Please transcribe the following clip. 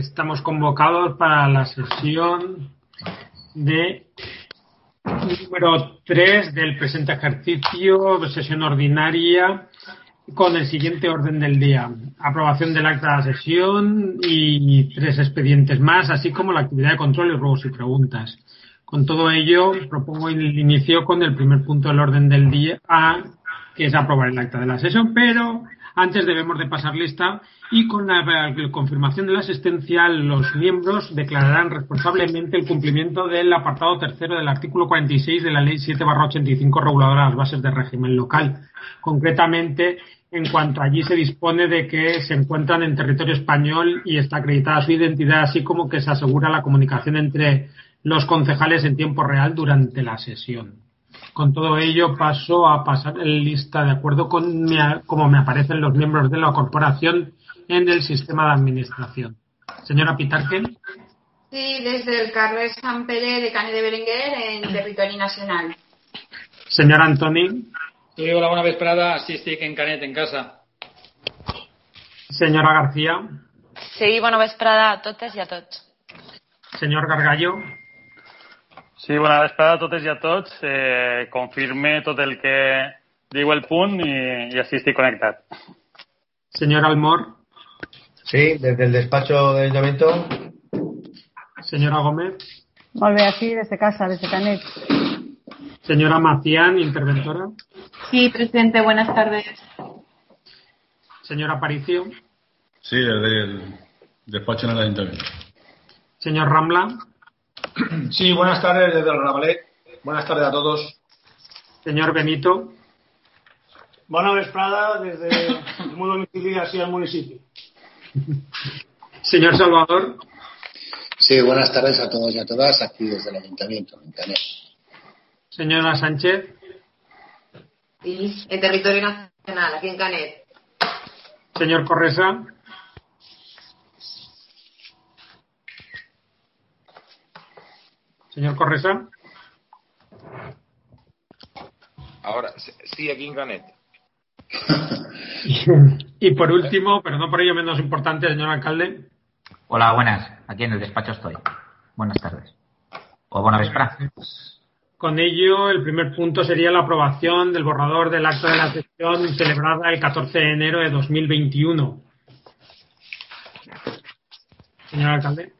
Estamos convocados para la sesión número 3 del presente ejercicio, sesión ordinaria, con el siguiente orden del día: aprobación del acta de la sesión y 3 expedientes más, así como la actividad de control y ruegos y preguntas. Con todo ello, propongo el inicio con el primer punto del orden del día, que es aprobar el acta de la sesión, pero antes debemos de pasar lista y con la confirmación de la asistencia los miembros declararán responsablemente el cumplimiento del apartado tercero del artículo 46 de la Ley 7/85 reguladora de las bases de régimen local. Concretamente, en cuanto allí se dispone de que se encuentran en territorio español y está acreditada su identidad, así como que se asegura la comunicación entre los concejales en tiempo real durante la sesión. Con todo ello, paso a pasar en lista de acuerdo con cómo me aparecen los miembros de la corporación en el sistema de administración. Señora Pitarque. Sí, desde el carrer Sant Pere de Canet de Berenguer, en territori nacional. Señora Antoni. Sí, hola, bona vesprada. Sí, estic en Canet, en casa. Señora García. Sí, bona vesprada a totes i a tots. Señor Gargallo. Sí, bona vesprada a totes i a tots. Confirme tot el que diu el punt i així estic connectat. Señor Almor. Sí, desde el despacho del Ayuntamiento. Señora Gómez. Molt bé, aquí desde casa, desde Canet. Señora Macián, interventora. Sí, presidente, buenas tardes. Señora Aparicio. Sí, desde el despacho en el Ayuntamiento. Señor Rambla. Sí, buenas tardes desde el Ravalet. Buenas tardes a todos. Señor Benito. Bona vesprada desde el domicilio hacia el municipio. Señor Salvador. Sí, buenas tardes a todos y a todas, aquí desde el Ayuntamiento, en Canet. Señora Sánchez. Sí, en territorio nacional, aquí en Canet. Señor Corresa. Señor Corresa. Ahora, sí, aquí en Canet. Y por último, pero no por ello menos importante, señor alcalde. Hola, buenas. Aquí en el despacho estoy. Buenas tardes. O buena vesprada. Con ello, el primer punto sería la aprobación del borrador del acta de la sesión celebrada el 14 de enero de 2021. Señor alcalde.